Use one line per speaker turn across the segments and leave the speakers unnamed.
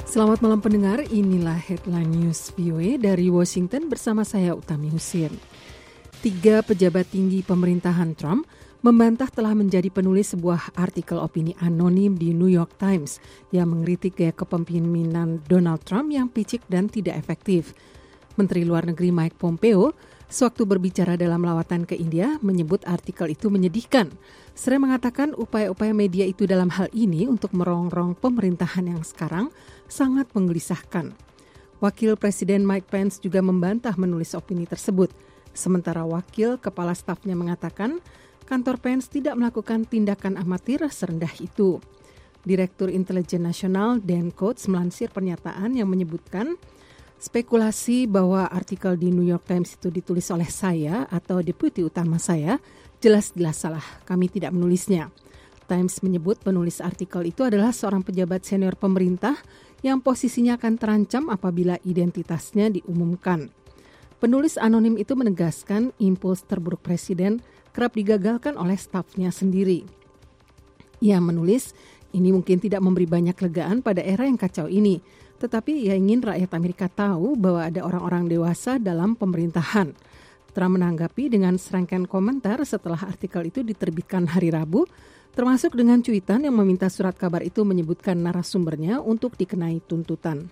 Selamat malam pendengar, inilah Headline News VOA dari Washington bersama saya Utami Husin. 3 pejabat tinggi pemerintahan Trump membantah telah menjadi penulis sebuah artikel opini anonim di New York Times yang mengkritik gaya kepemimpinan Donald Trump yang picik dan tidak efektif. Menteri Luar Negeri Mike Pompeo sewaktu berbicara dalam lawatan ke India menyebut artikel itu menyedihkan. Seraya mengatakan upaya-upaya media itu dalam hal ini untuk merongrong pemerintahan yang sekarang sangat menggelisahkan. Wakil Presiden Mike Pence juga membantah menulis opini tersebut. Sementara wakil kepala stafnya mengatakan kantor Pence tidak melakukan tindakan amatir serendah itu. Direktur Intelijen Nasional Dan Coats melansir pernyataan yang menyebutkan spekulasi bahwa artikel di New York Times itu ditulis oleh saya atau deputi utama saya jelas-jelas salah. Kami tidak menulisnya. Times menyebut penulis artikel itu adalah seorang pejabat senior pemerintah yang posisinya akan terancam apabila identitasnya diumumkan. Penulis anonim itu menegaskan impuls terburuk presiden kerap digagalkan oleh stafnya sendiri. Ia menulis, ini mungkin tidak memberi banyak legaan pada era yang kacau ini, tetapi ia ingin rakyat Amerika tahu bahwa ada orang-orang dewasa dalam pemerintahan. Trump menanggapi dengan serangkaian komentar setelah artikel itu diterbitkan hari Rabu, termasuk dengan cuitan yang meminta surat kabar itu menyebutkan narasumbernya untuk dikenai tuntutan.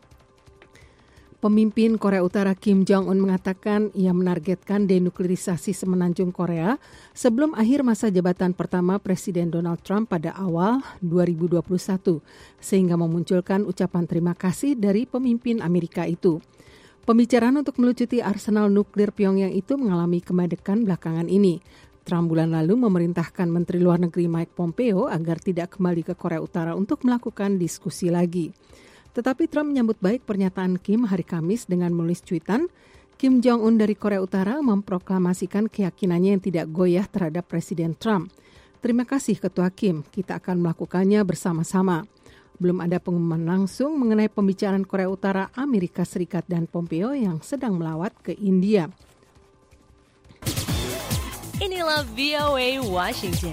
Pemimpin Korea Utara Kim Jong-un mengatakan ia menargetkan denuklirisasi semenanjung Korea sebelum akhir masa jabatan pertama Presiden Donald Trump pada awal 2021, sehingga memunculkan ucapan terima kasih dari pemimpin Amerika itu. Pembicaraan untuk melucuti arsenal nuklir Pyongyang itu mengalami kemadekan belakangan ini. Trump bulan lalu memerintahkan Menteri Luar Negeri Mike Pompeo agar tidak kembali ke Korea Utara untuk melakukan diskusi lagi. Tetapi Trump menyambut baik pernyataan Kim hari Kamis dengan menulis cuitan, Kim Jong-un dari Korea Utara memproklamasikan keyakinannya yang tidak goyah terhadap Presiden Trump. Terima kasih Ketua Kim, kita akan melakukannya bersama-sama. Belum ada pengumuman langsung mengenai pembicaraan Korea Utara, Amerika Serikat dan Pompeo yang sedang melawat ke India.
Inilah VOA Washington.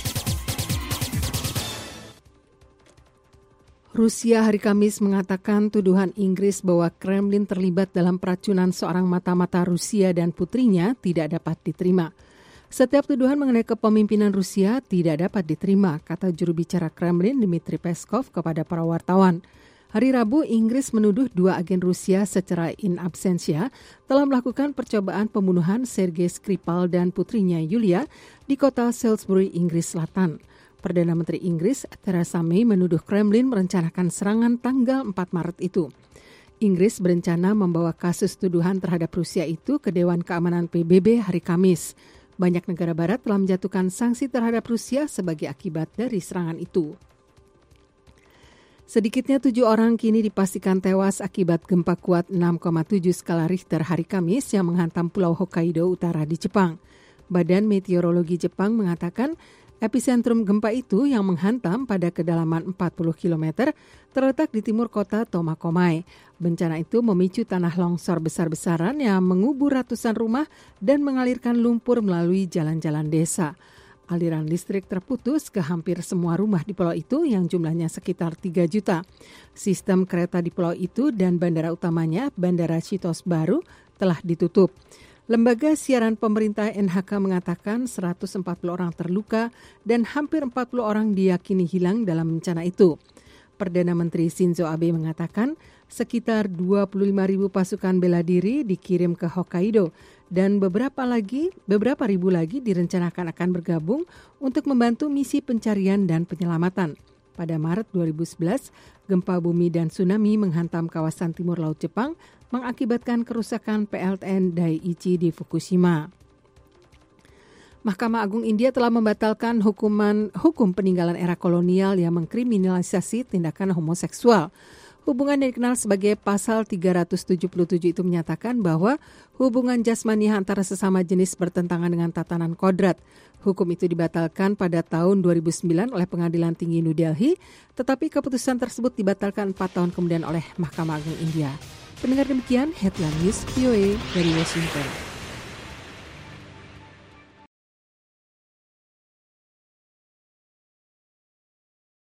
Rusia hari Kamis mengatakan tuduhan Inggris bahwa Kremlin terlibat dalam peracunan seorang mata-mata Rusia dan putrinya tidak dapat diterima. Setiap tuduhan mengenai kepemimpinan Rusia tidak dapat diterima, kata juru bicara Kremlin Dmitry Peskov kepada para wartawan. Hari Rabu, Inggris menuduh 2 agen Rusia secara in absentia telah melakukan percobaan pembunuhan Sergei Skripal dan putrinya Yulia di kota Salisbury, Inggris Selatan. Perdana Menteri Inggris Theresa May menuduh Kremlin merencanakan serangan tanggal 4 Maret itu. Inggris berencana membawa kasus tuduhan terhadap Rusia itu ke Dewan Keamanan PBB hari Kamis. Banyak negara barat telah menjatuhkan sanksi terhadap Rusia sebagai akibat dari serangan itu. Sedikitnya 7 orang kini dipastikan tewas akibat gempa kuat 6,7 skala Richter hari Kamis yang menghantam Pulau Hokkaido utara di Jepang. Badan Meteorologi Jepang mengatakan epicentrum gempa itu yang menghantam pada kedalaman 40 km terletak di timur kota Tomakomai. Bencana itu memicu tanah longsor besar-besaran yang mengubur ratusan rumah dan mengalirkan lumpur melalui jalan-jalan desa. Aliran listrik terputus ke hampir semua rumah di pulau itu yang jumlahnya sekitar 3 juta. Sistem kereta di pulau itu dan bandara utamanya, Bandara Chitos Baru, telah ditutup. Lembaga siaran pemerintah NHK mengatakan 140 orang terluka dan hampir 40 orang diyakini hilang dalam bencana itu. Perdana Menteri Shinzo Abe mengatakan sekitar 25.000 pasukan bela diri dikirim ke Hokkaido dan beberapa ribu lagi direncanakan akan bergabung untuk membantu misi pencarian dan penyelamatan. Pada Maret 2011, gempa bumi dan tsunami menghantam kawasan timur laut Jepang mengakibatkan kerusakan PLTN Daiichi di Fukushima. Mahkamah Agung India telah membatalkan hukum peninggalan era kolonial yang mengkriminalisasi tindakan homoseksual. Hubungan yang dikenal sebagai Pasal 377 itu menyatakan bahwa hubungan jasmani antara sesama jenis bertentangan dengan tatanan kodrat. Hukum itu dibatalkan pada tahun 2009 oleh Pengadilan Tinggi New Delhi, tetapi keputusan tersebut dibatalkan 4 tahun kemudian oleh Mahkamah Agung India. Pendengar demikian Headline News VOA dari Washington.